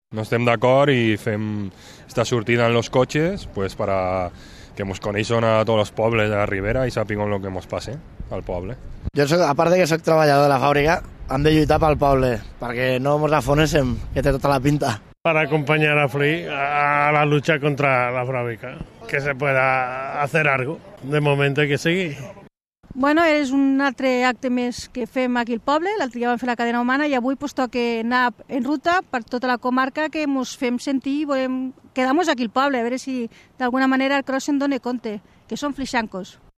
No estem d'acord i fem esta sortida en los coches pues para que nos coneixen a tots els pobles de la Ribera i sàpiguen el que ens passa al poble. Jo, a part de que soc treballador de la fàbrica, hem de lluitar pel poble, perquè no ens afonéssim, que té tota la pinta. Para acompañar a Flea a la lucha contra la fábrica, que se pueda hacer algo. De momento hay que seguir. Bueno, és un altre acte més que fem aquí al poble. L'altre dia vam fer la cadena humana i avui pues, toca anar en ruta per tota la comarca que ens fem sentir i volem quedar-nos aquí al poble, a veure si d'alguna manera el cross se'n dona compte, que som flixancos.